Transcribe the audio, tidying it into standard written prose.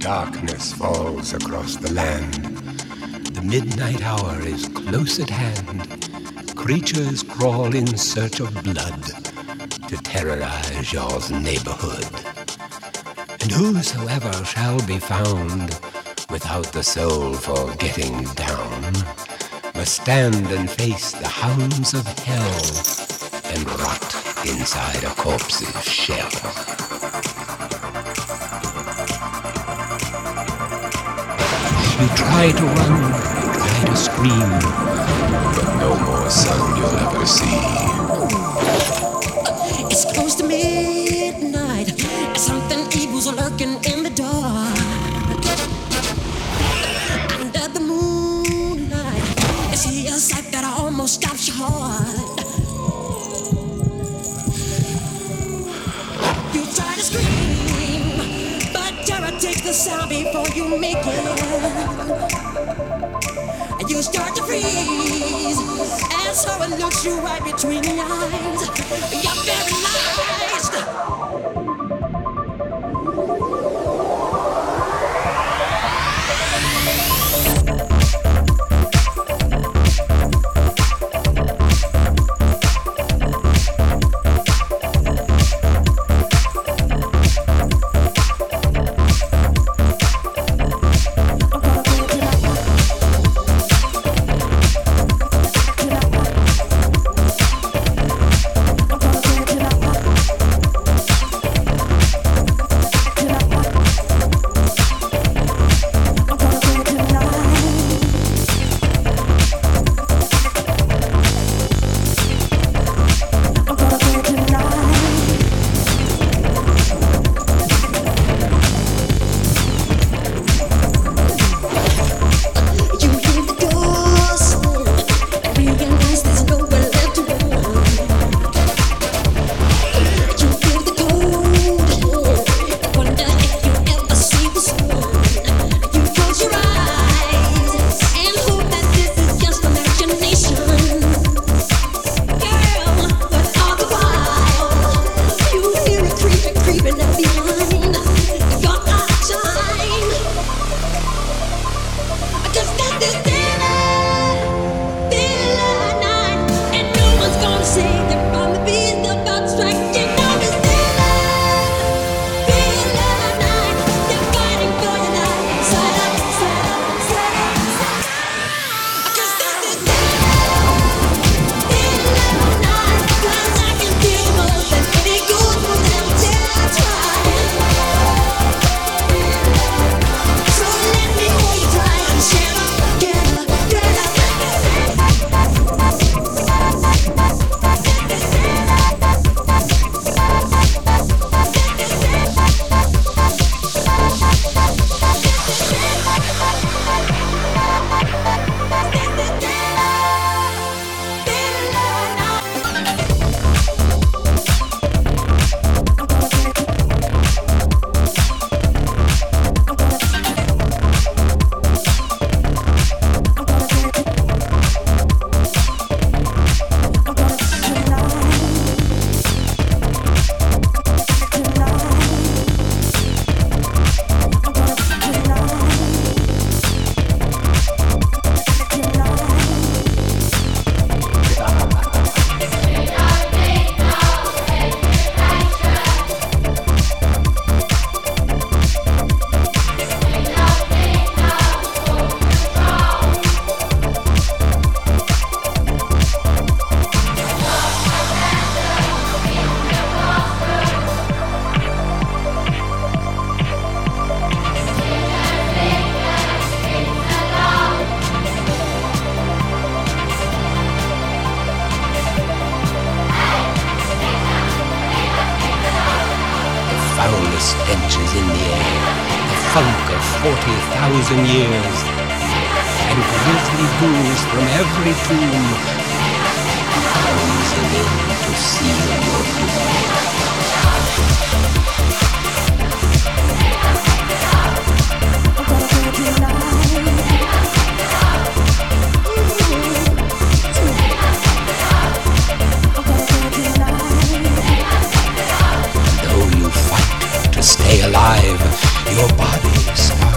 Darkness falls across the land. The midnight hour is close at hand. Creatures crawl in search of blood to terrorize your neighborhood. And whosoever shall be found without the soul for getting down must stand and face the hounds of hell and rot inside a corpse's shell. You try to run, you try to scream, but no more sound you'll ever see. It's close to midnight, something evil's lurking in the dark. Under the moonlight, you see a sight that almost stops your heart. You try to scream, but terror takes the sound before you make it. And you start to freeze, and so it looks you right between the eyes. You're paralyzed. stenches in the air, the funk of 40,000 years, and grisly ghouls from every tomb closing in to seal your doom. Stay alive, Your body starts